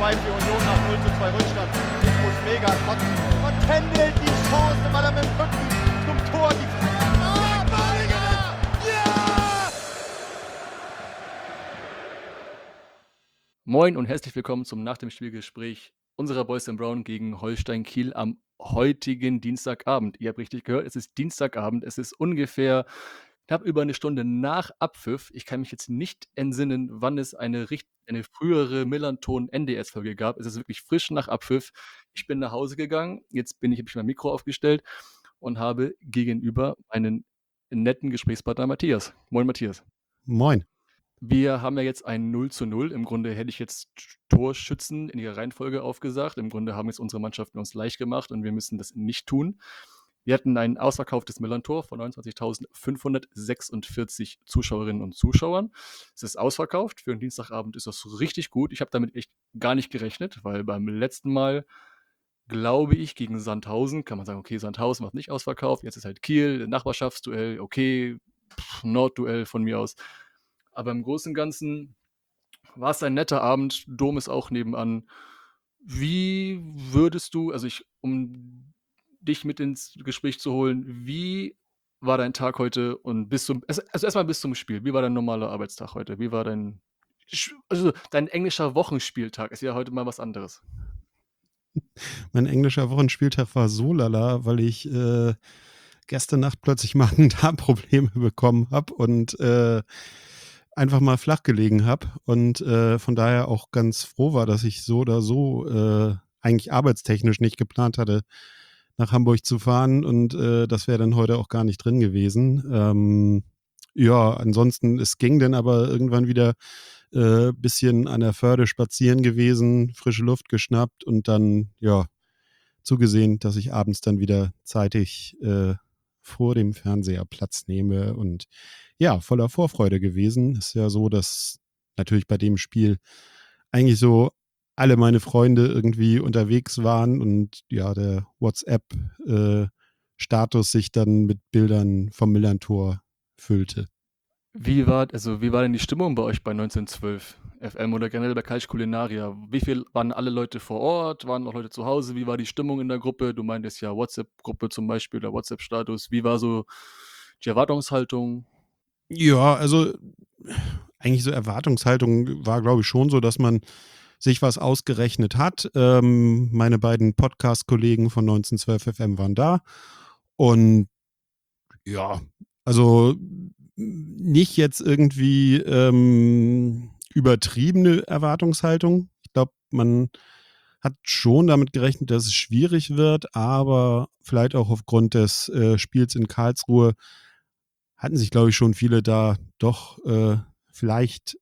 2 für Union nach 0:2 Rückstand. Ich muss mega kotzen. Und Kendall die Chance, weil er mit dem Rücken zum Tor die Moin und herzlich willkommen zum Nach dem Spielgespräch unserer Boys in Brown gegen Holstein Kiel am heutigen Dienstagabend. Ihr habt richtig gehört, es ist Dienstagabend. Es ist ungefähr knapp über eine Stunde nach Abpfiff. Ich kann mich jetzt nicht entsinnen, wann es eine frühere Millanton-NDS-Folge gab. Es ist wirklich frisch nach Abpfiff. Ich bin nach Hause gegangen. Jetzt habe ich mein Mikro aufgestellt und habe gegenüber einen netten Gesprächspartner Matthias. Moin Matthias. Moin. Wir haben ja jetzt ein 0:0. Im Grunde hätte ich jetzt Torschützen in ihrer Reihenfolge aufgesagt. Im Grunde haben jetzt unsere Mannschaften uns leicht gemacht und wir müssen das nicht tun. Wir hatten ein ausverkauftes Millern-Tor von 29.546 Zuschauerinnen und Zuschauern. Es ist ausverkauft. Für 'n Dienstagabend ist das richtig gut. Ich habe damit echt gar nicht gerechnet, weil beim letzten Mal, glaube ich, gegen Sandhausen kann man sagen: „Okay, Sandhausen macht nicht ausverkauft.“ Jetzt ist halt Kiel, Nachbarschaftsduell, okay, Nordduell von mir aus. Aber im Großen und Ganzen war es ein netter Abend. Dom ist auch nebenan. Wie würdest du um dich mit ins Gespräch zu holen, wie war dein Tag heute und erst mal bis zum Spiel. Wie war dein normaler Arbeitstag heute? Wie war dein englischer Wochenspieltag? Ist ja heute mal was anderes. Mein englischer Wochenspieltag war so lala, weil ich gestern Nacht plötzlich Magen-Darm-Probleme bekommen habe und einfach mal flach gelegen habe und von daher auch ganz froh war, dass ich so oder so eigentlich arbeitstechnisch nicht geplant hatte, nach Hamburg zu fahren und das wäre dann heute auch gar nicht drin gewesen. Ja, ansonsten, es ging dann aber irgendwann wieder bisschen an der Förde spazieren gewesen, frische Luft geschnappt und dann, ja, zugesehen, dass ich abends dann wieder zeitig vor dem Fernseher Platz nehme und ja, voller Vorfreude gewesen. Ist ja so, dass natürlich bei dem Spiel eigentlich so alle meine Freunde irgendwie unterwegs waren und ja, der WhatsApp-Status sich dann mit Bildern vom Millerntor füllte. Wie war denn die Stimmung bei euch bei 1912 FM oder generell bei Calcio Culinaria? Wie viel waren alle Leute vor Ort? Waren noch Leute zu Hause? Wie war die Stimmung in der Gruppe? Du meintest ja WhatsApp-Gruppe zum Beispiel oder WhatsApp-Status. Wie war so die Erwartungshaltung? Ja, also eigentlich so Erwartungshaltung war, glaube ich, schon so, dass man sich was ausgerechnet hat. Meine beiden Podcast-Kollegen von 1912 FM waren da. Und ja, also nicht jetzt irgendwie übertriebene Erwartungshaltung. Ich glaube, man hat schon damit gerechnet, dass es schwierig wird, aber vielleicht auch aufgrund des Spiels in Karlsruhe hatten sich, glaube ich, schon viele da doch vielleicht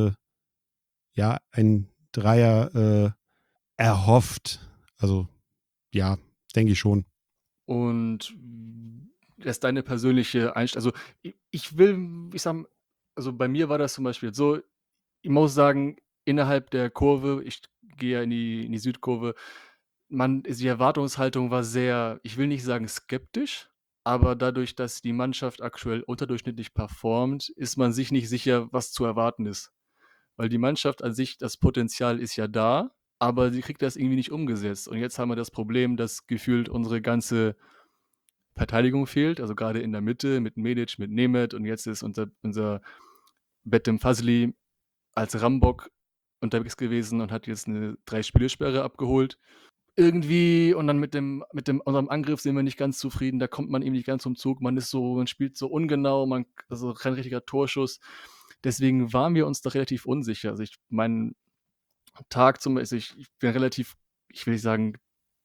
ja ein Dreier erhofft. Also ja, denke ich schon. Und das ist deine persönliche Einstellung. Also, ich sage also, bei mir war das zum Beispiel so, ich muss sagen, innerhalb der Kurve, ich gehe ja in die Südkurve, die Erwartungshaltung war sehr, ich will nicht sagen skeptisch, aber dadurch, dass die Mannschaft aktuell unterdurchschnittlich performt, ist man sich nicht sicher, was zu erwarten ist. Weil die Mannschaft an sich, das Potenzial ist ja da, aber sie kriegt das irgendwie nicht umgesetzt. Und jetzt haben wir das Problem, dass gefühlt unsere ganze Verteidigung fehlt, also grade in der Mitte mit Medic, mit Nemeth, und jetzt ist unser Betim Fazli als Rambock unterwegs gewesen und hat jetzt 'ne 3-Spiele-Sperre abgeholt. Irgendwie, und dann mit dem unserem Angriff sind wir nicht ganz zufrieden, da kommt man eben nicht ganz zum Zug. Man spielt so ungenau, also kein richtiger Torschuss. Deswegen waren wir uns da relativ unsicher. Also, mein Tag ich bin relativ, ich will nicht sagen,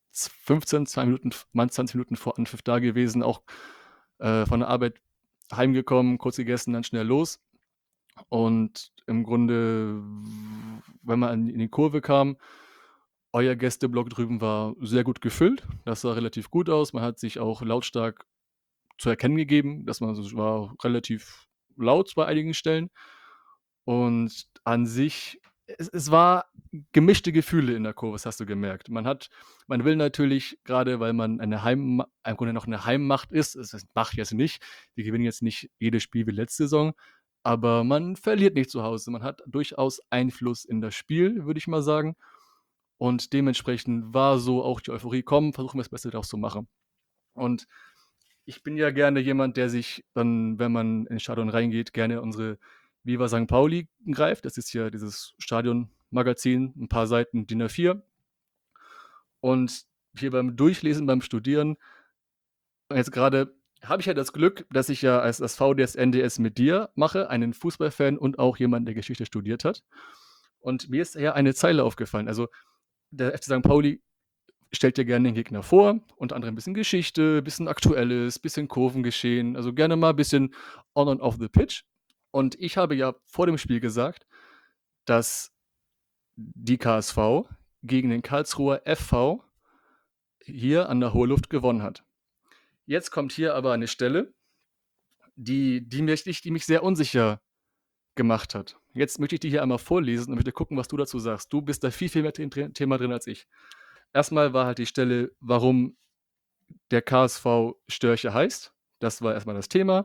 2 Minuten, mal 20 Minuten vor Anpfiff da gewesen, auch von der Arbeit heimgekommen, kurz gegessen, dann schnell los. Und im Grunde, wenn man in die Kurve kam, euer Gästeblock drüben war sehr gut gefüllt. Das sah relativ gut aus. Man hat sich auch lautstark zu erkennen gegeben, dass man, also, es war relativ laut bei einigen Stellen. Und an sich, es war gemischte Gefühle in der Kurve, das hast du gemerkt. Man will natürlich, grade weil man im Grunde noch 'ne Heimmacht ist, es ist Macht jetzt nicht, wir gewinnen jetzt nicht jedes Spiel wie letzte Saison, aber man verliert nicht zu Hause. Man hat durchaus Einfluss in das Spiel, würde ich mal sagen. Und dementsprechend war so auch die Euphorie, komm, versuchen wir das Beste daraus zu machen. Und ich bin ja gerne jemand, der sich dann, wenn man ins Stadion reingeht, gerne unsere Viva St. Pauli greift. Das ist ja dieses Stadionmagazin, ein paar Seiten DIN A4. Und hier beim Durchlesen, beim Studieren, jetzt gerade habe ich ja das Glück, dass ich ja als das VDS NDS mit dir mache, einen Fußballfan und auch jemand, der Geschichte studiert hat. Und mir ist ja eine Zeile aufgefallen. Also der FC St. Pauli stellt dir gerne den Gegner vor, unter anderem ein bisschen Geschichte, ein bisschen Aktuelles, ein bisschen Kurvengeschehen, also gerne mal ein bisschen on and off the pitch. Und ich habe ja vor dem Spiel gesagt, dass die KSV gegen den Karlsruher FV hier an der Hohe Luft gewonnen hat. Jetzt kommt hier aber eine Stelle, die mich sehr unsicher gemacht hat. Jetzt möchte ich die hier einmal vorlesen und möchte gucken, was du dazu sagst. Du bist da viel mehr im Thema drin als ich. Erstmal war halt die Stelle, warum der KSV Störche heißt. Das war erstmal das Thema.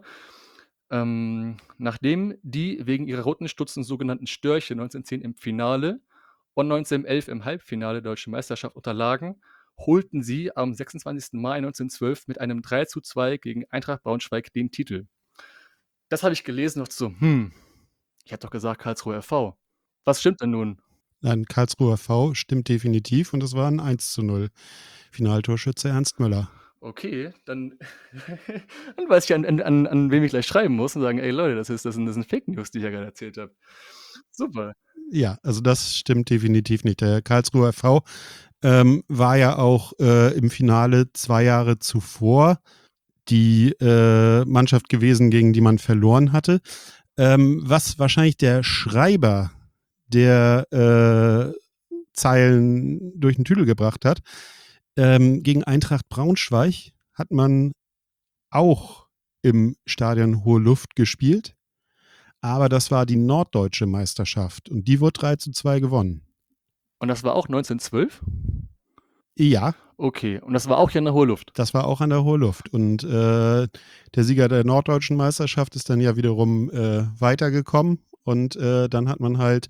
Nachdem die wegen ihrer roten Stutzen sogenannten Störche 1910 im Finale und 1911 im Halbfinale der Deutschen Meisterschaft unterlagen, holten sie am 26. Mai 1912 mit einem 3:2 gegen Eintracht Braunschweig den Titel. Das habe ich gelesen und dachte so, ich habe doch gesagt Karlsruher FV. Was stimmt denn nun? Nein, Karlsruher V stimmt definitiv und es war ein 1:0. Finaltorschütze Ernst Möller. Okay, dann, dann weiß ich, an wem ich gleich schreiben muss und sagen, ey Leute, das sind Fake News, die ich ja gerade erzählt habe. Super. Ja, also das stimmt definitiv nicht. Der Karlsruher V war ja auch im Finale 2 Jahre zuvor die Mannschaft gewesen, gegen die man verloren hatte. Was wahrscheinlich der Schreiber der Zeilen durch den Tüdel gebracht hat. Gegen Eintracht Braunschweig hat man auch im Stadion Hohe Luft gespielt, aber das war die norddeutsche Meisterschaft und die wurde 3:2 gewonnen. Und das war auch 1912? Ja. Okay, und das war auch hier in der Hohe Luft? Das war auch an der Hohe Luft. Und der Sieger der norddeutschen Meisterschaft ist dann ja wiederum weitergekommen und dann hat man halt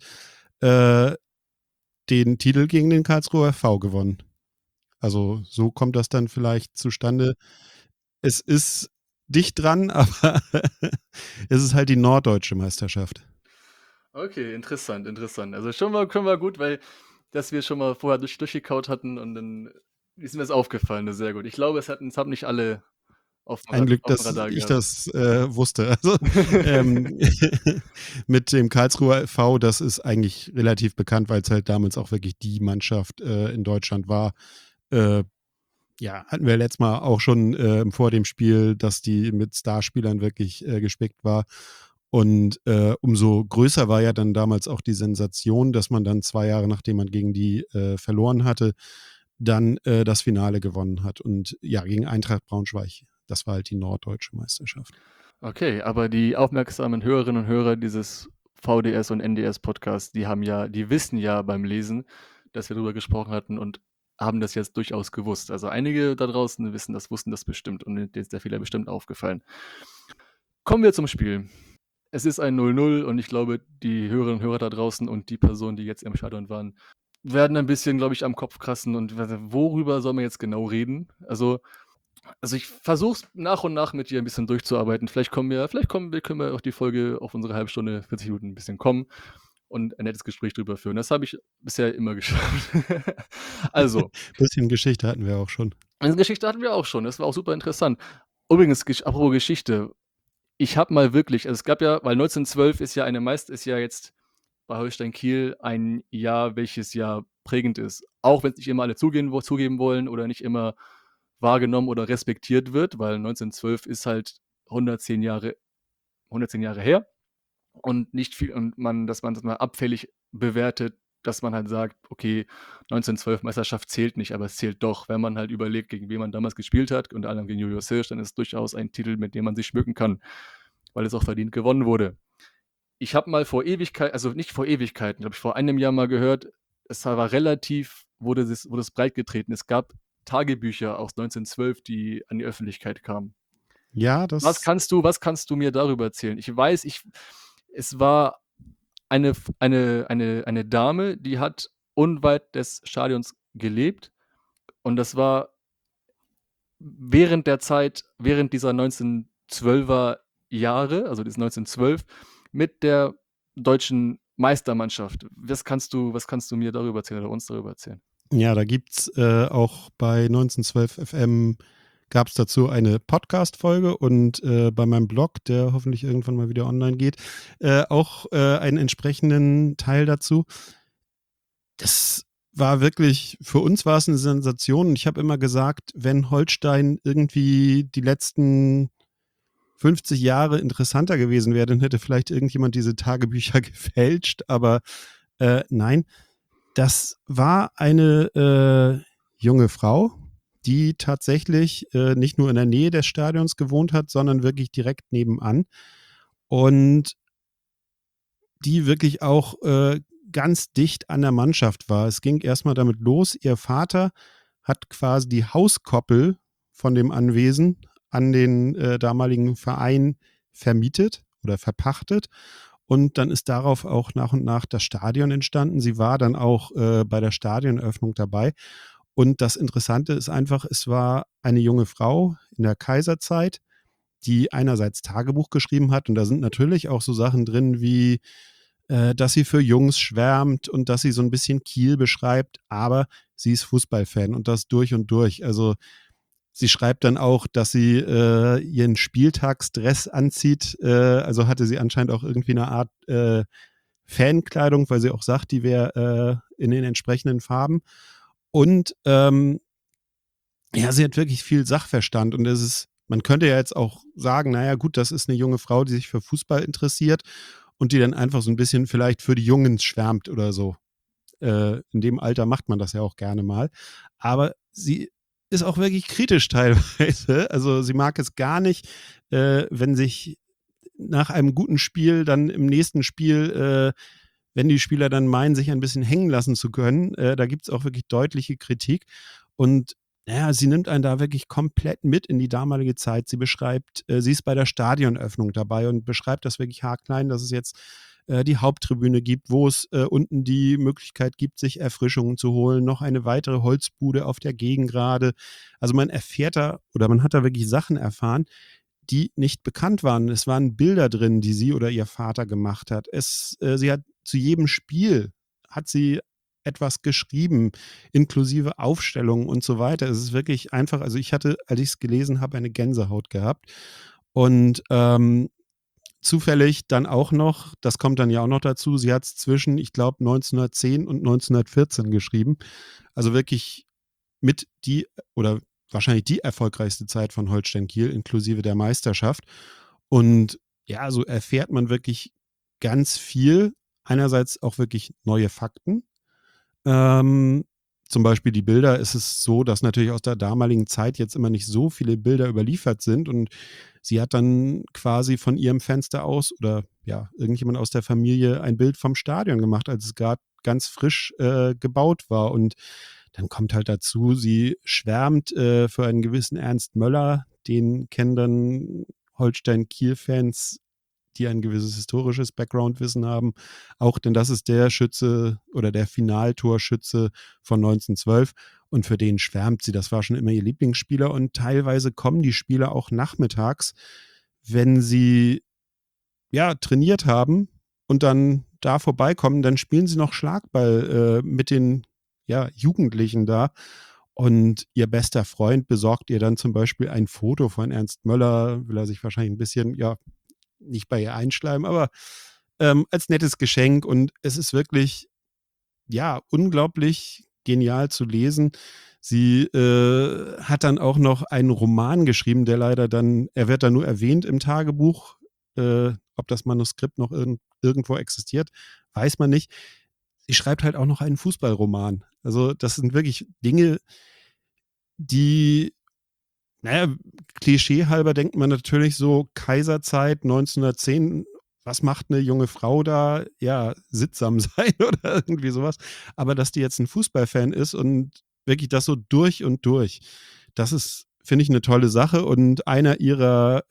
den Titel gegen den Karlsruher SV gewonnen. Also so kommt das dann vielleicht zustande. Es ist dicht dran, aber es ist halt die norddeutsche Meisterschaft. Okay, interessant. Also schon mal können wir gut, weil dass wir schon mal vorher durchgekaut hatten und dann ist mir das aufgefallen. Das ist sehr gut. Ich glaube, es haben nicht alle auf dem Ein Glück, auf dem dass Radar ich gehabt. das wusste. Also mit dem Karlsruher SV, das ist eigentlich relativ bekannt, weil es halt damals auch wirklich die Mannschaft in Deutschland war. Ja, hatten wir letztes Mal auch schon vor dem Spiel, dass die mit Starspielern wirklich gespickt war. Und umso größer war ja dann damals auch die Sensation, dass man dann 2 Jahre, nachdem man gegen die verloren hatte, dann das Finale gewonnen hat. Und ja, gegen Eintracht Braunschweig. Das war halt die norddeutsche Meisterschaft. Okay, aber die aufmerksamen Hörerinnen und Hörer dieses VDS und NDS Podcasts, die wissen ja beim Lesen, dass wir darüber gesprochen hatten und haben das jetzt durchaus gewusst. Also einige da draußen wussten das bestimmt und denen ist der Fehler bestimmt aufgefallen. Kommen wir zum Spiel. Es ist ein 0:0 und ich glaube, die Hörerinnen und Hörer da draußen und die Personen, die jetzt im Stadion waren, werden ein bisschen, glaube ich, am Kopf kratzen und worüber soll man jetzt genau reden? Also ich versuche es nach und nach mit dir ein bisschen durchzuarbeiten. können wir auch die Folge auf unsere halbe Stunde, 40 Minuten ein bisschen kommen und ein nettes Gespräch drüber führen. Das habe ich bisher immer geschafft. Also, Bisschen Geschichte hatten wir auch schon. eine Geschichte hatten wir auch schon. Das war auch super interessant. Übrigens, apropos Geschichte, ich habe mal wirklich, also es gab ja, weil 1912 ist ja jetzt bei Holstein Kiel ein Jahr, welches ja prägend ist. Auch wenn es nicht immer alle zugeben wollen oder nicht immer wahrgenommen oder respektiert wird, weil 1912 ist halt 110 Jahre her und nicht viel, und dass man das mal abfällig bewertet, dass man halt sagt, okay, 1912 Meisterschaft zählt nicht, aber es zählt doch, wenn man halt überlegt, gegen wen man damals gespielt hat, unter anderem gegen Julius Hirsch, dann ist es durchaus ein Titel, mit dem man sich schmücken kann, weil es auch verdient gewonnen wurde. Ich habe mal vor Ewigkeiten, also nicht vor Ewigkeiten, glaube ich, vor einem Jahr mal gehört, es war wurde es breit getreten. Es gab Tagebücher aus 1912, die an die Öffentlichkeit kamen. Ja, Was kannst du mir darüber erzählen? Ich weiß, es war eine Dame, die hat unweit des Stadions gelebt. Und das war während dieser 1912er Jahre, also dieses 1912, mit der deutschen Meistermannschaft. Was kannst du mir darüber erzählen oder uns darüber erzählen? Ja, da gibt's auch bei 1912 FM gab es dazu eine Podcast-Folge und bei meinem Blog, der hoffentlich irgendwann mal wieder online geht, auch einen entsprechenden Teil dazu. Das war wirklich, für uns war es eine Sensation. Und ich habe immer gesagt, wenn Holstein irgendwie die letzten 50 Jahre interessanter gewesen wäre, dann hätte vielleicht irgendjemand diese Tagebücher gefälscht. Aber nein, das war eine junge Frau, die tatsächlich nicht nur in der Nähe des Stadions gewohnt hat, sondern wirklich direkt nebenan. Und die wirklich auch ganz dicht an der Mannschaft war. Es ging erstmal damit los, ihr Vater hat quasi die Hauskoppel von dem Anwesen an den damaligen Verein vermietet oder verpachtet. Und dann ist darauf auch nach und nach das Stadion entstanden. Sie war dann auch bei der Stadioneröffnung dabei. Und das Interessante ist einfach, es war eine junge Frau in der Kaiserzeit, die einerseits Tagebuch geschrieben hat. Und da sind natürlich auch so Sachen drin wie, dass sie für Jungs schwärmt und dass sie so ein bisschen Kiel beschreibt. Aber sie ist Fußballfan und das durch und durch. Also sie schreibt dann auch, dass sie ihren Spieltagsdress anzieht. Also hatte sie anscheinend auch irgendwie eine Art Fankleidung, weil sie auch sagt, die wäre in den entsprechenden Farben. Und ja, sie hat wirklich viel Sachverstand. Und es ist, man könnte ja jetzt auch sagen, naja gut, das ist eine junge Frau, die sich für Fußball interessiert und die dann einfach so ein bisschen vielleicht für die Jungs schwärmt oder so. In dem Alter macht man das ja auch gerne mal. Aber sie ist auch wirklich kritisch teilweise. Also sie mag es gar nicht, wenn sich nach einem guten Spiel dann im nächsten Spiel, wenn die Spieler dann meinen, sich ein bisschen hängen lassen zu können, da gibt es auch wirklich deutliche Kritik. Und naja, sie nimmt einen da wirklich komplett mit in die damalige Zeit. Sie beschreibt, sie ist bei der Stadionöffnung dabei und beschreibt das wirklich haarklein, dass es jetzt die Haupttribüne gibt, wo es unten die Möglichkeit gibt, sich Erfrischungen zu holen, noch eine weitere Holzbude auf der Gegengrade. Also man erfährt da oder man hat da wirklich Sachen erfahren, die nicht bekannt waren. Es waren Bilder drin, die sie oder ihr Vater gemacht hat. Sie hat zu jedem Spiel hat sie etwas geschrieben, inklusive Aufstellungen und so weiter. Es ist wirklich einfach, also ich hatte, als ich es gelesen habe, eine Gänsehaut gehabt. Und zufällig dann auch noch, das kommt dann ja auch noch dazu, sie hat es zwischen, ich glaube, 1910 und 1914 geschrieben. Also wirklich mit die oder wahrscheinlich die erfolgreichste Zeit von Holstein Kiel, inklusive der Meisterschaft. Und ja, so erfährt man wirklich ganz viel. Einerseits auch wirklich neue Fakten. Zum Beispiel die Bilder ist es so, dass natürlich aus der damaligen Zeit jetzt immer nicht so viele Bilder überliefert sind und sie hat dann quasi von ihrem Fenster aus oder ja, irgendjemand aus der Familie ein Bild vom Stadion gemacht, als es gerade ganz frisch gebaut war und dann kommt halt dazu, sie schwärmt für einen gewissen Ernst Möller, den kennen dann Holstein-Kiel-Fans, die ein gewisses historisches Background-Wissen haben. Auch denn das ist der Schütze oder der Finaltorschütze von 1912 und für den schwärmt sie. Das war schon immer ihr Lieblingsspieler und teilweise kommen die Spieler auch nachmittags, wenn sie ja trainiert haben und dann da vorbeikommen, dann spielen sie noch Schlagball mit den ja, Jugendlichen da. Und ihr bester Freund besorgt ihr dann zum Beispiel ein Foto von Ernst Möller, will er sich wahrscheinlich ein bisschen, ja, nicht bei ihr einschleimen, aber als nettes Geschenk. Und es ist wirklich, ja, unglaublich genial zu lesen. Sie hat dann auch noch einen Roman geschrieben, der leider dann, er wird dann nur erwähnt im Tagebuch. Ob das Manuskript noch irgendwo existiert, weiß man nicht. Sie schreibt halt auch noch einen Fußballroman. Also das sind wirklich Dinge, die, naja, klischeehalber denkt man natürlich so, Kaiserzeit 1910, was macht eine junge Frau da? Ja, sittsam sein oder irgendwie sowas. Aber dass die jetzt ein Fußballfan ist und wirklich das so durch und durch, das ist, finde ich, eine tolle Sache. Und einer ihrer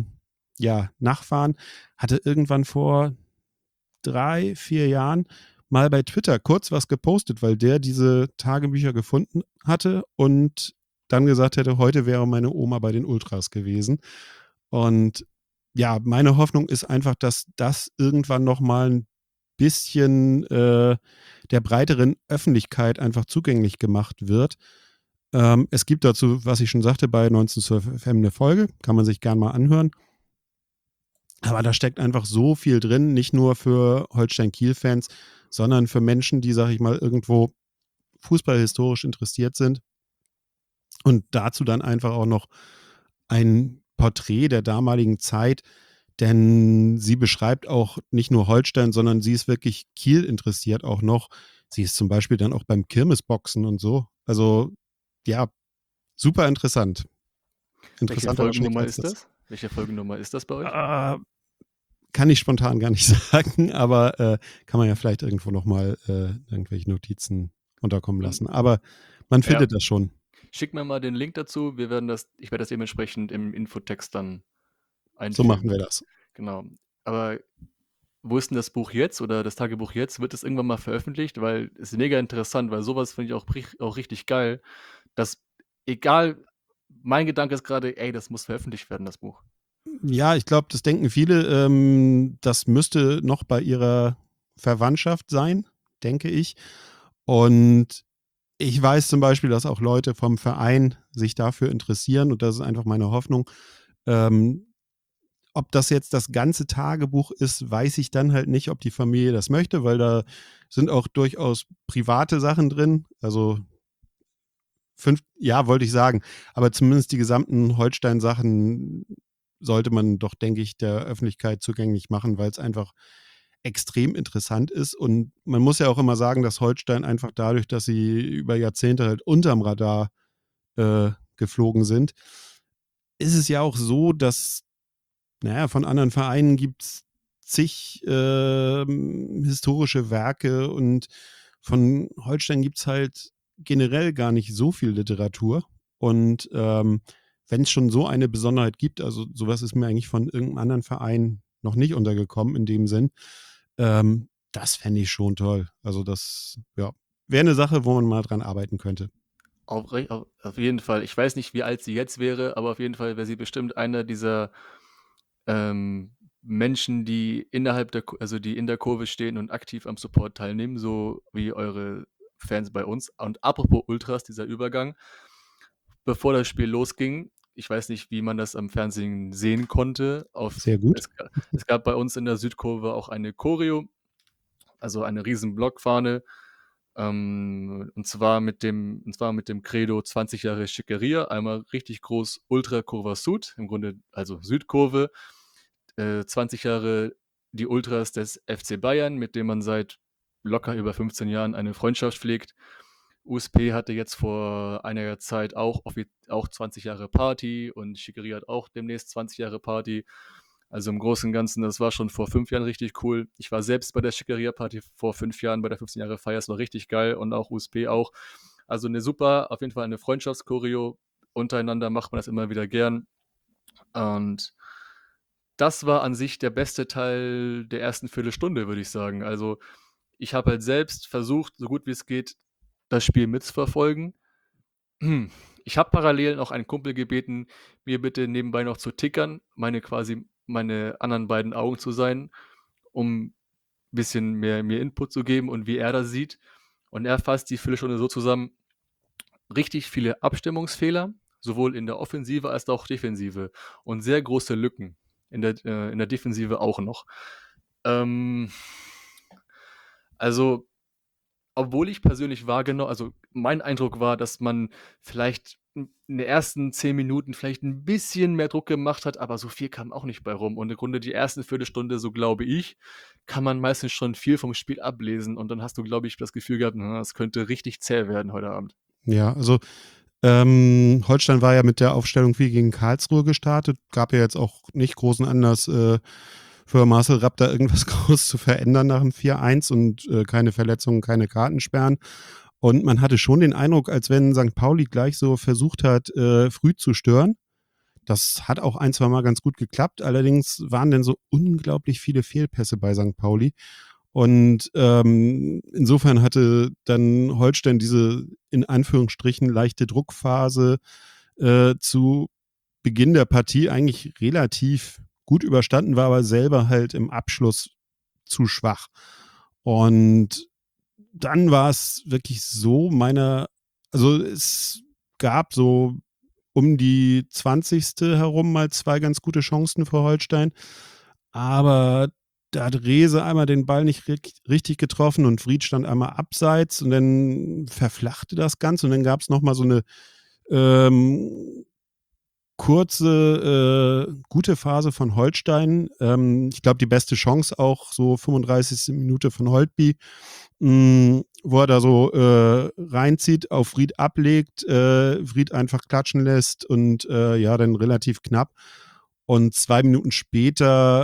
ja, Nachfahren hatte irgendwann vor 3, 4 Jahren mal bei Twitter kurz was gepostet, weil der diese Tagebücher gefunden hatte und dann gesagt hätte, heute wäre meine Oma bei den Ultras gewesen. Und ja, meine Hoffnung ist einfach, dass das irgendwann nochmal ein bisschen der breiteren Öffentlichkeit einfach zugänglich gemacht wird. Es gibt dazu, was ich schon sagte, bei 1912 FM eine Folge, kann man sich gern mal anhören. Aber da steckt einfach so viel drin, nicht nur für Holstein-Kiel-Fans, sondern für Menschen, die, sag ich mal, irgendwo fußballhistorisch interessiert sind. Und dazu dann einfach auch noch ein Porträt der damaligen Zeit, denn sie beschreibt auch nicht nur Holstein, sondern sie ist wirklich Kiel interessiert auch noch. Sie ist zum Beispiel dann auch beim Kirmesboxen und so. Also ja, super interessant. Welche Interessanter wahrscheinlich Folgennummer als ist das? Welche Folgennummer ist das bei euch? Kann ich spontan gar nicht sagen, aber kann man ja vielleicht irgendwo nochmal irgendwelche Notizen unterkommen lassen. Aber man findet das schon. Schick mir mal den Link dazu. Ich werde das dementsprechend im Infotext dann So einfügen. machen wir das. Genau. Aber wo ist denn das Buch jetzt oder das Tagebuch jetzt? Wird es irgendwann mal veröffentlicht? Weil es ist mega interessant, weil sowas finde ich auch richtig geil, dass egal, mein Gedanke ist gerade, ey, das muss veröffentlicht werden, das Buch. Ja, ich glaube, das denken viele. Das müsste noch bei ihrer Verwandtschaft sein, denke ich. Und ich weiß zum Beispiel, dass auch Leute vom Verein sich dafür interessieren und das ist einfach meine Hoffnung. Ob das jetzt das ganze Tagebuch ist, weiß ich dann halt nicht, ob die Familie das möchte, weil da sind auch durchaus private Sachen drin. Also ja, wollte ich sagen. Aber zumindest die gesamten Holstein-Sachen sollte man doch, denke ich, der Öffentlichkeit zugänglich machen, weil es einfach extrem interessant ist. Und man muss ja auch immer sagen, dass Holstein einfach dadurch, dass sie über Jahrzehnte halt unterm Radar geflogen sind, ist es ja auch so, dass, naja, von anderen Vereinen gibt es zig historische Werke und von Holstein gibt es halt generell gar nicht so viel Literatur. Und wenn es schon so eine Besonderheit gibt, also sowas ist mir eigentlich von irgendeinem anderen Verein noch nicht untergekommen in dem Sinn, das fände ich schon toll. Also das, ja, wäre eine Sache, wo man mal dran arbeiten könnte. Auf jeden Fall. Ich weiß nicht, wie alt sie jetzt wäre, aber auf jeden Fall wäre sie bestimmt einer dieser Menschen, die die in der Kurve stehen und aktiv am Support teilnehmen, so wie eure Fans bei uns. Und apropos Ultras, dieser Übergang, bevor das Spiel losging, ich weiß nicht, wie man das am Fernsehen sehen konnte. Sehr gut. Es gab bei uns in der Südkurve auch eine Choreo, also eine riesen Blockfahne. Und zwar mit dem Credo 20 Jahre Schickeria, einmal richtig groß Ultra Curva Sud, im Grunde also Südkurve, 20 Jahre die Ultras des FC Bayern, mit dem man seit locker über 15 Jahren eine Freundschaft pflegt. USP hatte jetzt vor einiger Zeit auch 20 Jahre Party und Schickeria hat auch demnächst 20 Jahre Party. Also im Großen und Ganzen, das war schon vor 5 Jahren richtig cool. Ich war selbst bei der Schickeria-Party vor 5 Jahren, bei der 15 Jahre Feier, es war richtig geil und auch USP auch. Also auf jeden Fall eine Freundschaftschoreo. Untereinander macht man das immer wieder gern. Und das war an sich der beste Teil der ersten Viertelstunde, würde ich sagen. Also ich habe halt selbst versucht, so gut wie es geht, das Spiel mitzuverfolgen. Ich habe parallel noch einen Kumpel gebeten, mir bitte nebenbei noch zu tickern, meine anderen beiden Augen zu sein, um ein bisschen mehr mir Input zu geben und wie er das sieht. Und er fasst die Viertelstunde so zusammen: richtig viele Abstimmungsfehler, sowohl in der Offensive als auch Defensive und sehr große Lücken in der Defensive auch noch. Also, obwohl ich persönlich also mein Eindruck war, dass man vielleicht in den ersten 10 Minuten vielleicht ein bisschen mehr Druck gemacht hat, aber so viel kam auch nicht bei rum. Und im Grunde die erste Viertelstunde, so glaube ich, kann man meistens schon viel vom Spiel ablesen und dann hast du, glaube ich, das Gefühl gehabt, es könnte richtig zäh werden heute Abend. Ja, also Holstein war ja mit der Aufstellung wie gegen Karlsruhe gestartet. Gab ja jetzt auch nicht großen Anlass für Marcel Rapp da irgendwas groß zu verändern nach dem 4-1 und keine Verletzungen, keine Kartensperren. Und man hatte schon den Eindruck, als wenn St. Pauli gleich so versucht hat, früh zu stören. Das hat auch ein, zwei Mal ganz gut geklappt. Allerdings waren dann so unglaublich viele Fehlpässe bei St. Pauli. Und insofern hatte dann Holstein diese in Anführungsstrichen leichte Druckphase zu Beginn der Partie eigentlich relativ gut überstanden, war aber selber halt im Abschluss zu schwach. Und dann war es wirklich so also es gab so um die 20. herum mal 2 ganz gute Chancen für Holstein, aber da hat Rehse einmal den Ball nicht richtig getroffen und Fried stand einmal abseits und dann verflachte das Ganze und dann gab es nochmal so eine kurze, gute Phase von Holstein. Ich glaube, die beste Chance auch so 35. Minute von Holtby, wo er da so reinzieht, auf Fried ablegt, Fried einfach klatschen lässt und ja, dann relativ knapp. Und 2 Minuten später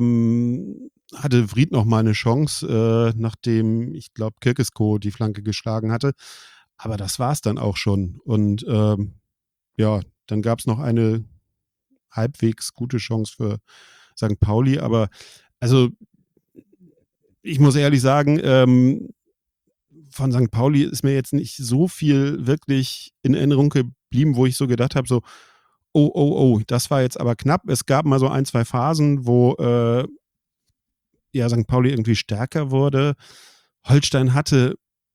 hatte Fried noch mal eine Chance, nachdem, ich glaube, Kirkesko die Flanke geschlagen hatte. Aber das war es dann auch schon. Und ja, dann gab es noch eine halbwegs gute Chance für St. Pauli. Aber also ich muss ehrlich sagen, von St. Pauli ist mir jetzt nicht so viel wirklich in Erinnerung geblieben, wo ich so gedacht habe, so, oh, das war jetzt aber knapp. Es gab mal so 1, 2 Phasen, wo ja St. Pauli irgendwie stärker wurde. Holstein hatte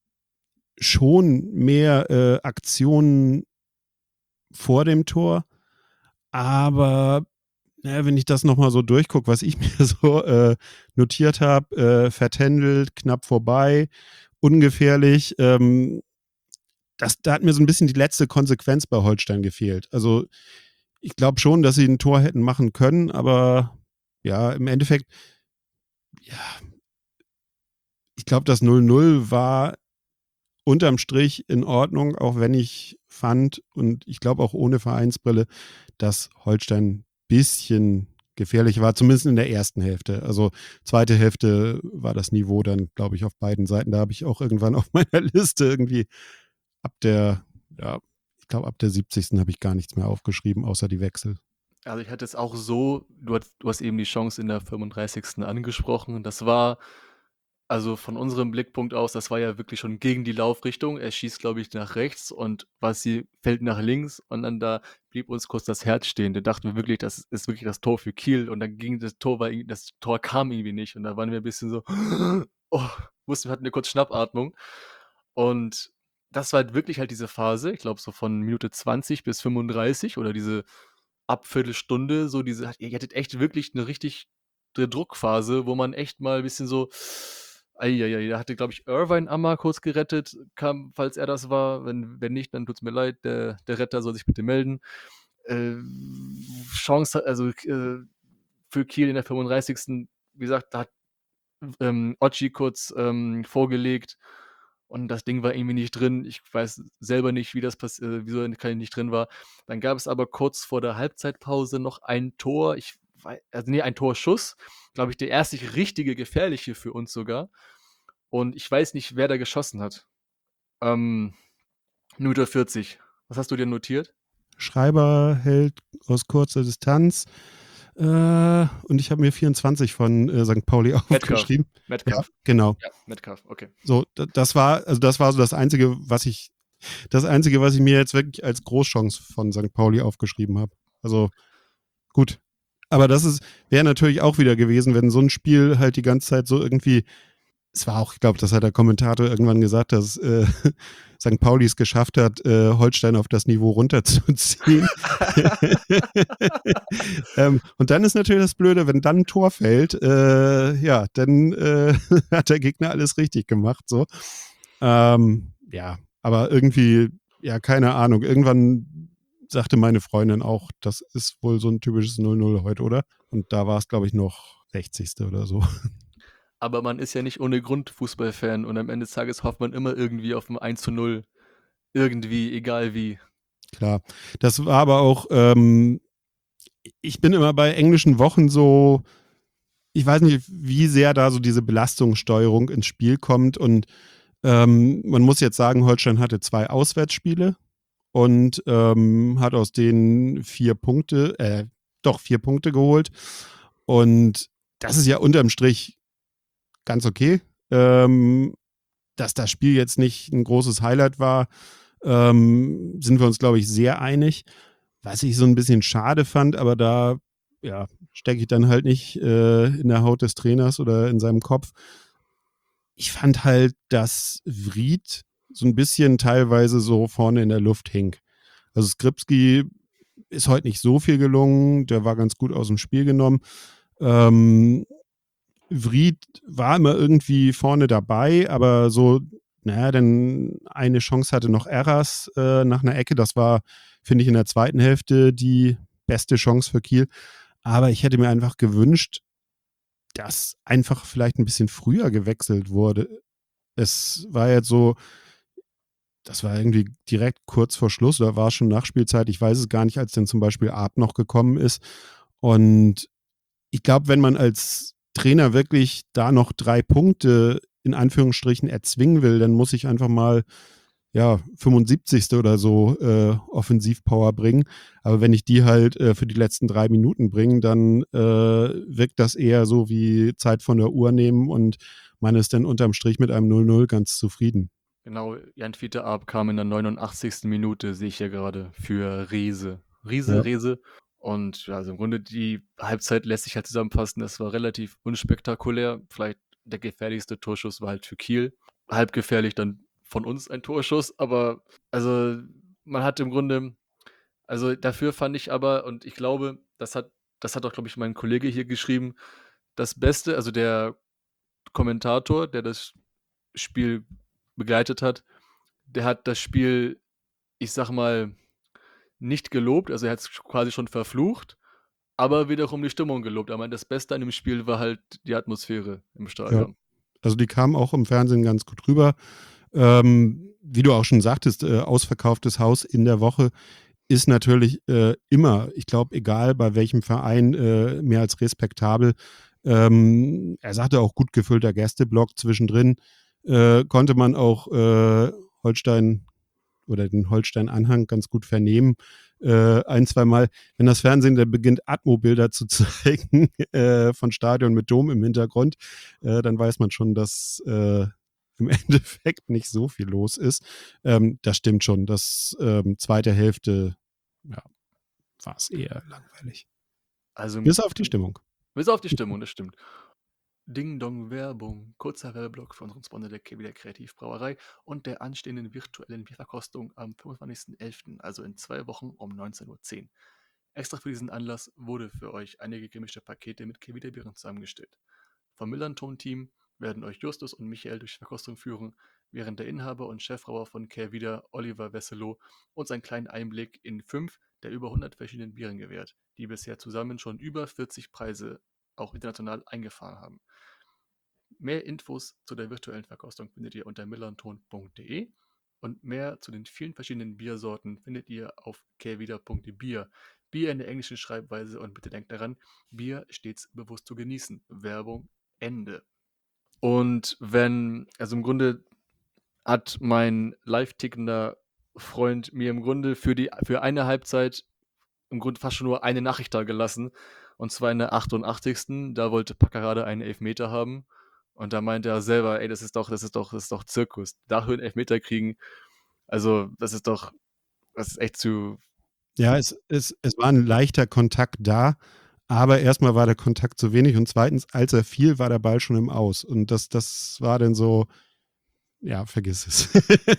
schon mehr Aktionen vor dem Tor, aber wenn ich das nochmal so durchgucke, was ich mir so notiert habe, vertändelt, knapp vorbei, ungefährlich, da hat mir so ein bisschen die letzte Konsequenz bei Holstein gefehlt. Also ich glaube schon, dass sie ein Tor hätten machen können, aber ja, im Endeffekt, ja, ich glaube, das 0-0 war unterm Strich in Ordnung, auch wenn ich fand und ich glaube auch ohne Vereinsbrille, dass Holstein ein bisschen gefährlich war, zumindest in der ersten Hälfte. Also zweite Hälfte war das Niveau dann, glaube ich, auf beiden Seiten. Da habe ich auch irgendwann auf meiner Liste irgendwie ab der, ja, ich glaube ab der 70. habe ich gar nichts mehr aufgeschrieben, außer die Wechsel. Also ich hatte es auch so, du hast eben die Chance in der 35. angesprochen. Das war, also von unserem Blickpunkt aus, das war ja wirklich schon gegen die Laufrichtung. Er schießt, glaube ich, nach rechts und Bassi fällt nach links und dann da blieb uns kurz das Herz stehen. Da dachten wir wirklich, das ist wirklich das Tor für Kiel und dann ging das Tor kam irgendwie nicht und da waren wir ein bisschen so, oh, wir hatten eine kurz Schnappatmung und das war halt wirklich halt diese Phase, ich glaube so von Minute 20 bis 35 oder diese ab Viertelstunde, so ihr hattet echt wirklich eine richtig Druckphase, wo man echt mal ein bisschen so, da hatte, glaube ich, Irvine einmal kurz gerettet, falls er das war. Wenn nicht, dann tut's mir leid, der Retter soll sich bitte melden. Äh, Chance, also für Kiel in der 35. Wie gesagt, da hat Ochi kurz vorgelegt und das Ding war irgendwie nicht drin. Ich weiß selber nicht, wieso er nicht drin war. Dann gab es aber kurz vor der Halbzeitpause noch ein Tor, ein Torschuss, glaube ich, der erste richtige gefährliche für uns sogar. Und ich weiß nicht, wer da geschossen hat. Minute 40. Was hast du dir notiert? Schreiber hält aus kurzer Distanz. Und ich habe mir 24 von St. Pauli aufgeschrieben. Metcalf. Ja, genau. Ja, Metcalf, okay. So, das war so das Einzige, was ich mir jetzt wirklich als Großchance von St. Pauli aufgeschrieben habe. Also gut. Aber wäre natürlich auch wieder gewesen, wenn so ein Spiel halt die ganze Zeit so irgendwie, es war auch, ich glaube, das hat der Kommentator irgendwann gesagt, dass St. Pauli es geschafft hat, Holstein auf das Niveau runterzuziehen. Und dann ist natürlich das Blöde, wenn dann ein Tor fällt, ja, dann hat der Gegner alles richtig gemacht. So. Ja, aber irgendwie, ja, keine Ahnung. Irgendwann sagte meine Freundin auch, das ist wohl so ein typisches 0-0 heute, oder? Und da war es, glaube ich, noch 60. oder so. Aber man ist ja nicht ohne Grund Fußballfan und am Ende des Tages hofft man immer irgendwie auf ein 1-0. Irgendwie, egal wie. Klar. Das war aber auch, ich bin immer bei englischen Wochen so, ich weiß nicht, wie sehr da so diese Belastungssteuerung ins Spiel kommt. Und man muss jetzt sagen, Holstein hatte 2 Auswärtsspiele und hat aus denen 4 Punkte geholt. Und das ist ja unterm Strich ganz okay. Dass das Spiel jetzt nicht ein großes Highlight war, sind wir uns, glaube ich, sehr einig. Was ich so ein bisschen schade fand, aber da ja, stecke ich dann halt nicht in der Haut des Trainers oder in seinem Kopf. Ich fand halt, dass Vried so ein bisschen teilweise so vorne in der Luft hing. Also Skripski ist heute nicht so viel gelungen, der war ganz gut aus dem Spiel genommen. Vried war immer irgendwie vorne dabei, aber so, naja, dann eine Chance hatte noch Erras nach einer Ecke. Das war, finde ich, in der zweiten Hälfte die beste Chance für Kiel. Aber ich hätte mir einfach gewünscht, dass einfach vielleicht ein bisschen früher gewechselt wurde. Es war jetzt so, das war irgendwie direkt kurz vor Schluss oder war es schon Nachspielzeit. Ich weiß es gar nicht, als dann zum Beispiel Arp noch gekommen ist. Und ich glaube, wenn man als Trainer wirklich da noch 3 Punkte in Anführungsstrichen erzwingen will, dann muss ich einfach mal ja 75. oder so Offensivpower bringen. Aber wenn ich die halt für die letzten 3 Minuten bringe, dann wirkt das eher so wie Zeit von der Uhr nehmen und man ist dann unterm Strich mit einem 0-0 ganz zufrieden. Genau, Jan-Fiete Arp kam in der 89. Minute, sehe ich hier gerade, für Riese. Ja. Riese. Und ja, also im Grunde die Halbzeit lässt sich halt zusammenfassen. Das war relativ unspektakulär. Vielleicht der gefährlichste Torschuss war halt für Kiel. Halb gefährlich dann von uns ein Torschuss, aber also man hat im Grunde, also dafür fand ich aber, und ich glaube, das hat auch, glaube ich, mein Kollege hier geschrieben, das Beste, also der Kommentator, der das Spiel begleitet hat, der hat das Spiel, ich sag mal, nicht gelobt, also er hat es quasi schon verflucht, aber wiederum die Stimmung gelobt. Er meint, das Beste an dem Spiel war halt die Atmosphäre im Ja. Stadion. Also die kamen auch im Fernsehen ganz gut rüber. Wie du auch schon sagtest, ausverkauftes Haus in der Woche ist natürlich immer, ich glaube, egal bei welchem Verein, mehr als respektabel. Er sagte auch gut gefüllter Gästeblock zwischendrin. Konnte man auch Holstein oder den Holstein-Anhang ganz gut vernehmen. Ein, zwei Mal, wenn das Fernsehen dann beginnt, Atmo-Bilder zu zeigen von Stadion mit Dom im Hintergrund, dann weiß man schon, dass im Endeffekt nicht so viel los ist. Das stimmt schon. Das zweite Hälfte ja, war es eher langweilig. Also Bis auf die Stimmung. bis auf die Stimmung, das stimmt. Ding Dong Werbung, kurzer Werbeblock für unseren Sponsor der Keveler Kreativbrauerei und der anstehenden virtuellen Bierverkostung am 25.11., also in 2 Wochen um 19:10 Uhr. Extra für diesen Anlass wurde für euch einige gemischte Pakete mit Keveler Bieren zusammengestellt. Vom Millanton-Team werden euch Justus und Michael durch die Verkostung führen, während der Inhaber und Chefbrauer von Keveler, Oliver Wesselow, uns einen kleinen Einblick in 5 der über 100 verschiedenen Bieren gewährt, die bisher zusammen schon über 40 Preise auch international eingefahren haben. Mehr Infos zu der virtuellen Verkostung findet ihr unter millanton.de und mehr zu den vielen verschiedenen Biersorten findet ihr auf kehrwieder.bier. Bier in der englischen Schreibweise und bitte denkt daran, Bier stets bewusst zu genießen. Werbung Ende. Und also im Grunde hat mein live tickender Freund mir im Grunde für eine Halbzeit im Grunde fast schon nur eine Nachricht da gelassen. Und zwar in der 88. Da wollte Packerade einen Elfmeter haben. Und da meinte er selber, ey, das ist doch Zirkus. Dafür einen Elfmeter kriegen. Also, das ist echt zu. Ja, es war ein leichter Kontakt da, aber erstmal war der Kontakt zu wenig und zweitens, als er fiel, war der Ball schon im Aus. Und das war dann so, ja, vergiss es.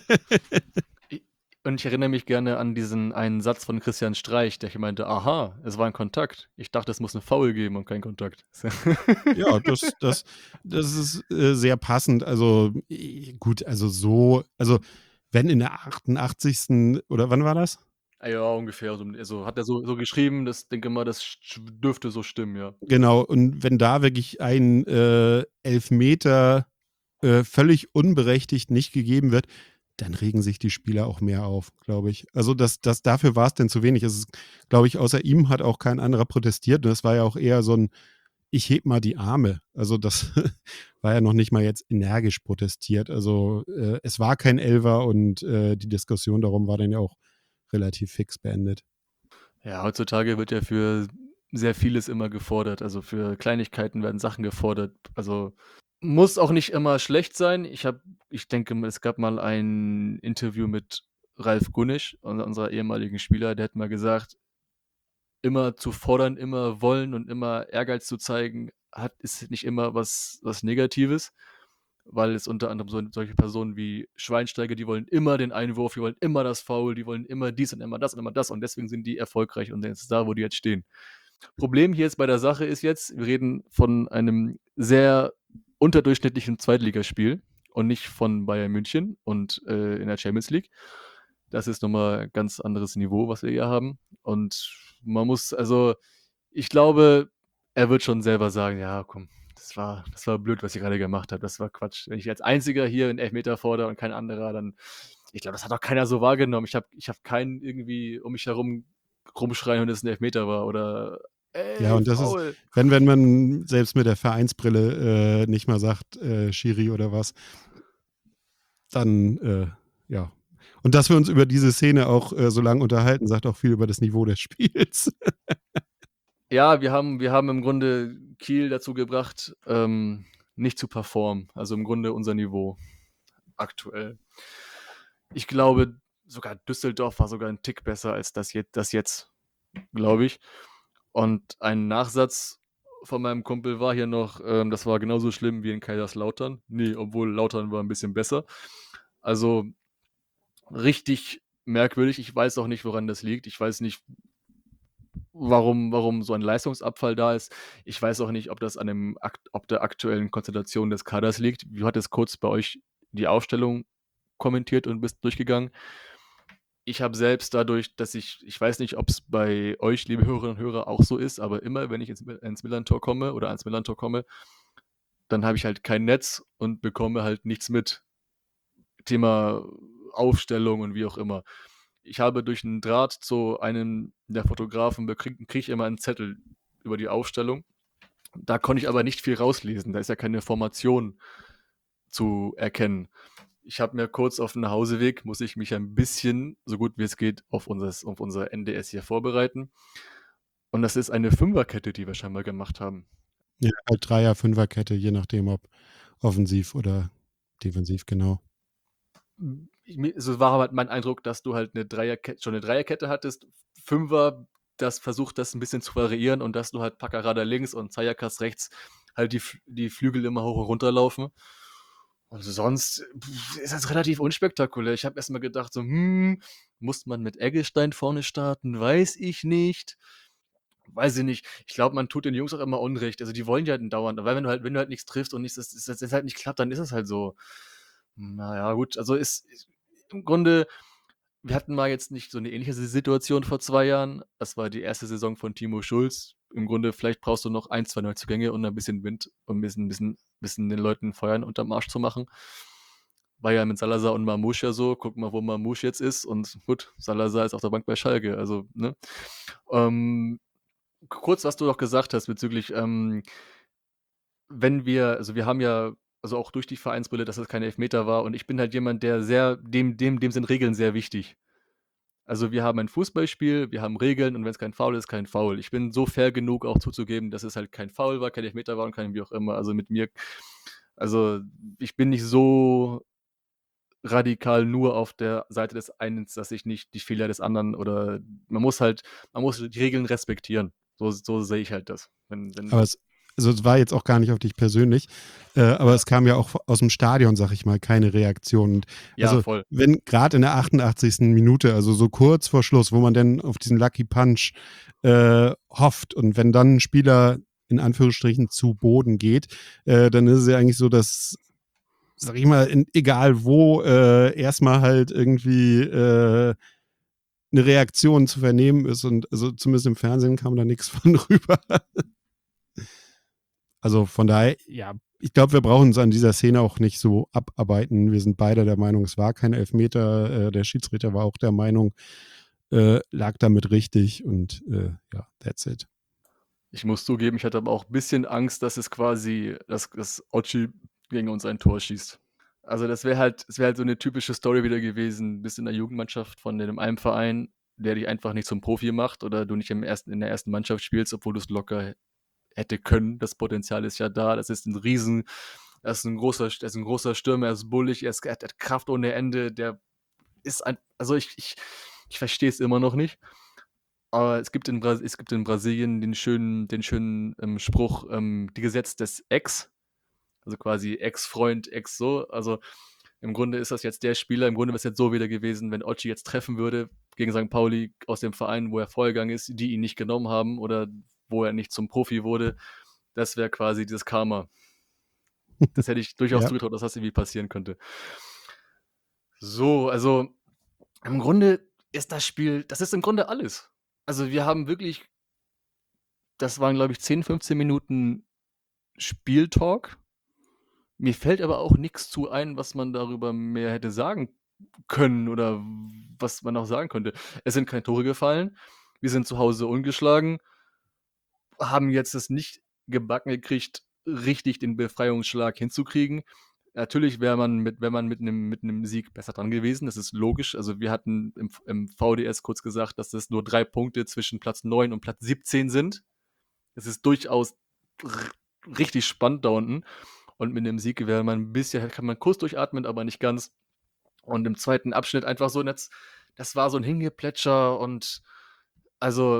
Und ich erinnere mich gerne an diesen einen Satz von Christian Streich, der meinte, aha, es war ein Kontakt. Ich dachte, es muss einen Foul geben und kein Kontakt. Ja, das ist sehr passend. Also gut, also wenn in der 88. oder wann war das? Ja, ungefähr. Also hat er so geschrieben, das denke mal, das dürfte so stimmen, ja. Genau, und wenn da wirklich ein Elfmeter völlig unberechtigt nicht gegeben wird, dann regen sich die Spieler auch mehr auf, glaube ich. Also dafür war es denn zu wenig. Es ist, glaube ich, außer ihm hat auch kein anderer protestiert. Und das war ja auch eher so ein, ich heb mal die Arme. Also das war ja noch nicht mal jetzt energisch protestiert. Also es war kein Elfer und die Diskussion darum war dann ja auch relativ fix beendet. Ja, heutzutage wird ja für sehr vieles immer gefordert. Also für Kleinigkeiten werden Sachen gefordert. Also Muss auch nicht immer schlecht sein. Ich denke, es gab mal ein Interview mit Ralf Gunnisch, unserer ehemaligen Spieler, der hat mal gesagt, immer zu fordern, immer wollen und immer Ehrgeiz zu zeigen, ist nicht immer was Negatives, weil es unter anderem solche Personen wie Schweinsteiger, die wollen immer den Einwurf, die wollen immer das Foul, die wollen immer dies und immer das und immer das und deswegen sind die erfolgreich und jetzt da, wo die jetzt stehen. Problem hier jetzt bei der Sache ist jetzt, wir reden von einem sehr unterdurchschnittlichen Zweitligaspiel und nicht von Bayern München und in der Champions League. Das ist nochmal ein ganz anderes Niveau, was wir hier haben. Und man muss, also ich glaube, er wird schon selber sagen, ja, komm, das war blöd, was ich gerade gemacht habe. Das war Quatsch. Wenn ich als Einziger hier einen Elfmeter fordere und kein anderer, dann, ich glaube, das hat auch keiner so wahrgenommen. Ich hab keinen irgendwie um mich herum rumschreien und es ein Elfmeter war oder Ja, ey, und das ist, faul. wenn man selbst mit der Vereinsbrille nicht mal sagt, Schiri oder was, dann, ja. Und dass wir uns über diese Szene auch so lange unterhalten, sagt auch viel über das Niveau des Spiels. Ja, wir haben im Grunde Kiel dazu gebracht, nicht zu performen. Also im Grunde unser Niveau aktuell. Ich glaube, sogar Düsseldorf war sogar ein Tick besser als das jetzt, glaube ich. Und ein Nachsatz von meinem Kumpel war hier noch, das war genauso schlimm wie in Kaiserslautern. Nee, obwohl Lautern war ein bisschen besser. Also richtig merkwürdig. Ich weiß auch nicht, woran das liegt. Ich weiß nicht, warum so ein Leistungsabfall da ist. Ich weiß auch nicht, ob das ob der aktuellen Konstellation des Kaders liegt. Du hattest kurz bei euch die Aufstellung kommentiert und bist durchgegangen. Ich habe selbst dadurch, dass ich weiß nicht, ob es bei euch, liebe Hörerinnen und Hörer, auch so ist, aber immer, wenn ich ins Millantor komme oder ans Millantor komme, dann habe ich halt kein Netz und bekomme halt nichts mit. Thema Aufstellung und wie auch immer. Ich habe durch einen Draht zu einem der Fotografen krieg ich immer einen Zettel über die Aufstellung. Da konnte ich aber nicht viel rauslesen. Da ist ja keine Formation zu erkennen. Ich habe mir kurz auf dem Nachhauseweg, muss ich mich ein bisschen, so gut wie es geht, auf unser NDS hier vorbereiten. Und das ist eine Fünferkette, die wir scheinbar gemacht haben. Ja, halt Dreier-, Fünferkette, je nachdem, ob offensiv oder defensiv, genau. So war halt mein Eindruck, dass du halt schon eine Dreierkette hattest. Fünfer, das versucht das ein bisschen zu variieren und dass du halt Packerada links und Zayakas rechts halt die Flügel immer hoch und runter laufen. Und sonst ist das relativ unspektakulär. Ich habe erst mal gedacht, so, muss man mit Eggestein vorne starten? Weiß ich nicht. Weiß ich nicht. Ich glaube, man tut den Jungs auch immer Unrecht. Also die wollen ja halt dauernd, weil wenn du halt nichts triffst und es halt nicht klappt, dann ist es halt so. Naja, gut, also ist im Grunde, wir hatten mal jetzt nicht so eine ähnliche Situation vor 2 Jahren. Das war die erste Saison von Timo Schulz. Im Grunde, vielleicht brauchst du noch 1, 2 Neuzugänge und ein bisschen Wind, um bisschen den Leuten Feuer unterm Arsch zu machen. War ja mit Salazar und Mamouche ja so. Guck mal, wo Mamouche jetzt ist und gut, Salazar ist auf der Bank bei Schalke, also, ne? Ähm, kurz, was du noch gesagt hast bezüglich, also wir haben ja, also auch durch die Vereinsbrille, dass das kein Elfmeter war und ich bin halt jemand, der dem sind Regeln sehr wichtig. Also wir haben ein Fußballspiel, wir haben Regeln und wenn es kein Foul ist, kein Foul. Ich bin so fair genug, auch zuzugeben, dass es halt kein Foul war, kein Elfmeter war und kein wie auch immer. Also mit mir, also ich bin nicht so radikal nur auf der Seite des einen, dass ich nicht die Fehler des anderen oder man muss die Regeln respektieren. So sehe ich halt das. Aber es war jetzt auch gar nicht auf dich persönlich, aber es kam ja auch aus dem Stadion, sag ich mal, keine Reaktion. Und Ja, also, voll. wenn gerade in der 88. Minute, also so kurz vor Schluss, wo man dann auf diesen Lucky Punch hofft und wenn dann ein Spieler in Anführungsstrichen zu Boden geht, dann ist es ja eigentlich so, dass, sag ich mal, egal wo, erstmal halt irgendwie eine Reaktion zu vernehmen ist und also zumindest im Fernsehen kam da nichts von rüber. Also von daher, ja, ich glaube, wir brauchen uns an dieser Szene auch nicht so abarbeiten. Wir sind beide der Meinung, es war kein Elfmeter. Der Schiedsrichter war auch der Meinung, lag damit richtig und ja, that's it. Ich muss zugeben, ich hatte aber auch ein bisschen Angst, dass dass Ochi gegen uns ein Tor schießt. Also es wäre halt so eine typische Story wieder gewesen, bist in der Jugendmannschaft von einem Verein, der dich einfach nicht zum Profi macht oder du nicht in der ersten Mannschaft spielst, obwohl du es locker hätte können. Das Potenzial ist ja da. Das ist ein Er ist ein großer Stürmer, er ist bullig, er hat Kraft ohne Ende, der ist also ich verstehe es immer noch nicht. Aber es gibt in Brasilien den schönen Spruch, die Gesetz des Ex, also quasi Ex-Freund, Ex so. Also im Grunde ist das jetzt der Spieler, im Grunde wäre es jetzt so wieder gewesen, wenn Ochi jetzt treffen würde gegen St. Pauli aus dem Verein, wo er vorgegangen ist, die ihn nicht genommen haben oder wo er nicht zum Profi wurde. Das wäre quasi dieses Karma. Das hätte ich durchaus Ja. zugetraut, dass das irgendwie passieren könnte. So, also im Grunde ist das ist im Grunde alles. Also wir haben wirklich, das waren glaube ich 10, 15 Minuten Spieltalk. Mir fällt aber auch nichts zu ein, was man darüber mehr hätte sagen können oder was man auch sagen könnte. Es sind keine Tore gefallen. Wir sind zu Hause ungeschlagen, haben jetzt es nicht gebacken gekriegt, richtig den Befreiungsschlag hinzukriegen. Natürlich wäre man wenn man mit einem Sieg besser dran gewesen. Das ist logisch. Also wir hatten im VDS kurz gesagt, dass es nur 3 Punkte zwischen Platz 9 und Platz 17 sind. Es ist durchaus richtig spannend da unten. Und mit einem Sieg wäre man ein bisschen, kann man kurz durchatmen, aber nicht ganz. Und im zweiten Abschnitt einfach so, das war so ein Hingeplätscher und also,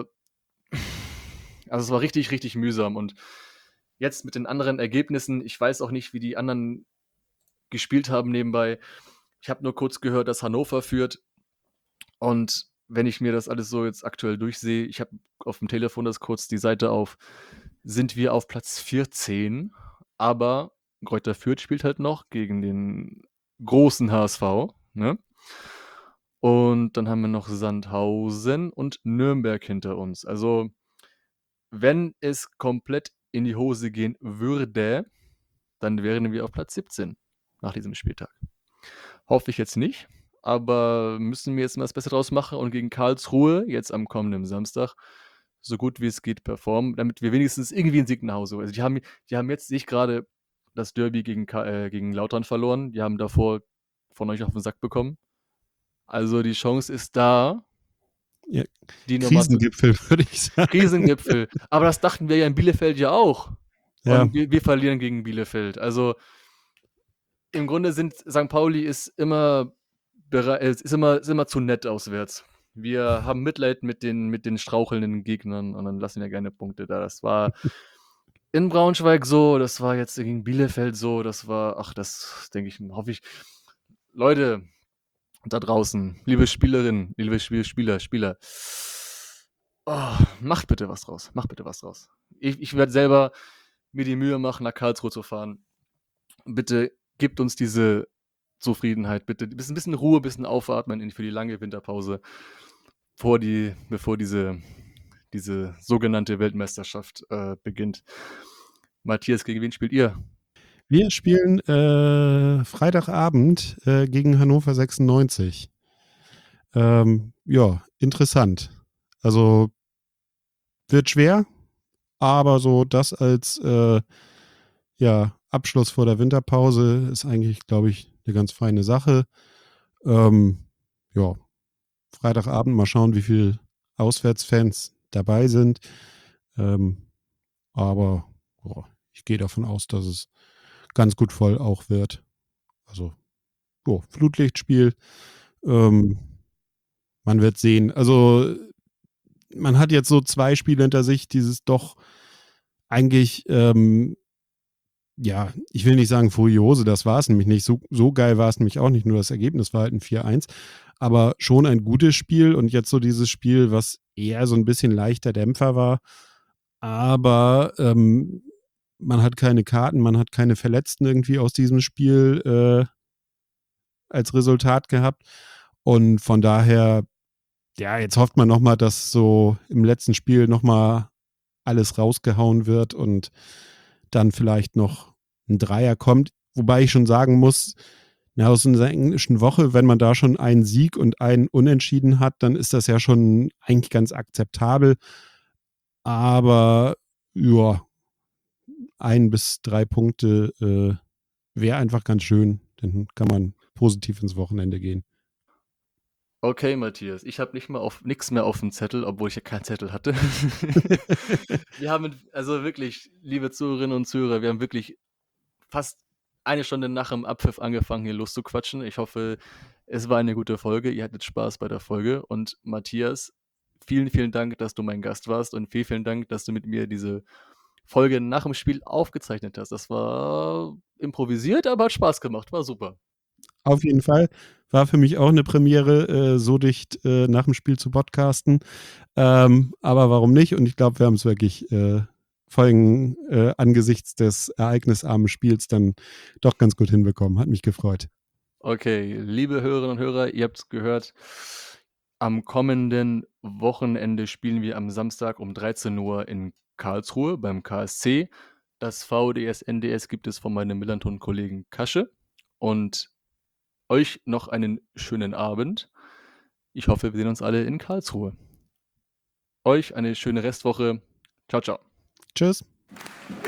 also es war richtig, richtig mühsam. Und jetzt mit den anderen Ergebnissen, ich weiß auch nicht, wie die anderen gespielt haben nebenbei. Ich habe nur kurz gehört, dass Hannover führt. Und wenn ich mir das alles so jetzt aktuell durchsehe, ich habe auf dem Telefon das kurz die Seite auf, sind wir auf Platz 14, aber Greuther Fürth spielt halt noch gegen den großen HSV, ne? Und dann haben wir noch Sandhausen und Nürnberg hinter uns. Also, wenn es komplett in die Hose gehen würde, dann wären wir auf Platz 17 nach diesem Spieltag. Hoffe ich jetzt nicht, aber müssen wir jetzt mal das Beste draus machen und gegen Karlsruhe jetzt am kommenden Samstag so gut wie es geht performen, damit wir wenigstens irgendwie einen Sieg nach Hause holen. Also die haben jetzt nicht gerade das Derby gegen Lautern verloren. Die haben davor von euch auf den Sack bekommen. Also die Chance ist da, Ja, die nochmal zu Krisengipfel, würde ich sagen. Krisengipfel. Aber das dachten wir ja in Bielefeld ja auch. Ja. Und wir verlieren gegen Bielefeld. Also im Grunde St. Pauli ist immer zu nett auswärts. Wir haben Mitleid mit den strauchelnden Gegnern und dann lassen wir gerne Punkte da. Das war in Braunschweig so, das war jetzt gegen Bielefeld so, das denke ich, hoffe ich. Leute da draußen, liebe Spielerinnen, liebe Spieler, macht bitte was draus. Macht bitte was draus. Ich werde selber mir die Mühe machen, nach Karlsruhe zu fahren. Bitte gebt uns diese Zufriedenheit, bitte ein bisschen Ruhe, ein bisschen aufatmen für die lange Winterpause, bevor diese sogenannte Weltmeisterschaft beginnt. Matthias, gegen wen spielt ihr? Wir spielen Freitagabend gegen Hannover 96. Ja, interessant. Also wird schwer, aber so das als Abschluss vor der Winterpause ist eigentlich, glaube ich, eine ganz feine Sache. Ja, Freitagabend mal schauen, wie viele Auswärtsfans dabei sind. Aber ich gehe davon aus, dass es ganz gut voll auch wird. Also, Flutlichtspiel. Man wird sehen. Also, man hat jetzt so 2 Spiele hinter sich, dieses doch eigentlich, ich will nicht sagen furiose, das war es nämlich nicht. So geil war es nämlich auch nicht, nur das Ergebnis war halt ein 4-1. Aber schon ein gutes Spiel und jetzt so dieses Spiel, was eher so ein bisschen leichter Dämpfer war. Aber man hat keine Karten, man hat keine Verletzten irgendwie aus diesem Spiel als Resultat gehabt. Und von daher, ja, jetzt hofft man nochmal, dass so im letzten Spiel nochmal alles rausgehauen wird und dann vielleicht noch ein Dreier kommt. Wobei ich schon sagen muss, aus einer englischen Woche, wenn man da schon einen Sieg und einen Unentschieden hat, dann ist das ja schon eigentlich ganz akzeptabel. Aber ja, 1 bis 3 Punkte wäre einfach ganz schön. Dann kann man positiv ins Wochenende gehen. Okay, Matthias, ich habe nichts mehr auf dem Zettel, obwohl ich ja keinen Zettel hatte. Wir haben, also wirklich, liebe Zuhörerinnen und Zuhörer, wir haben wirklich fast eine Stunde nach dem Abpfiff angefangen, hier loszuquatschen. Ich hoffe, es war eine gute Folge. Ihr hattet Spaß bei der Folge. Und Matthias, vielen, vielen Dank, dass du mein Gast warst und vielen, vielen Dank, dass du mit mir diese Folge nach dem Spiel aufgezeichnet hast. Das war improvisiert, aber hat Spaß gemacht. War super. Auf jeden Fall. War für mich auch eine Premiere, so dicht nach dem Spiel zu podcasten. Aber warum nicht? Und ich glaube, wir haben es wirklich vor allem angesichts des ereignisarmen Spiels dann doch ganz gut hinbekommen. Hat mich gefreut. Okay, liebe Hörerinnen und Hörer, ihr habt es gehört. Am kommenden Wochenende spielen wir am Samstag um 13 Uhr in Karlsruhe beim KSC. Das VDS NDS gibt es von meinem Millanton-Kollegen Kasche. Und euch noch einen schönen Abend. Ich hoffe, wir sehen uns alle in Karlsruhe. Euch eine schöne Restwoche. Ciao, ciao. Tschüss.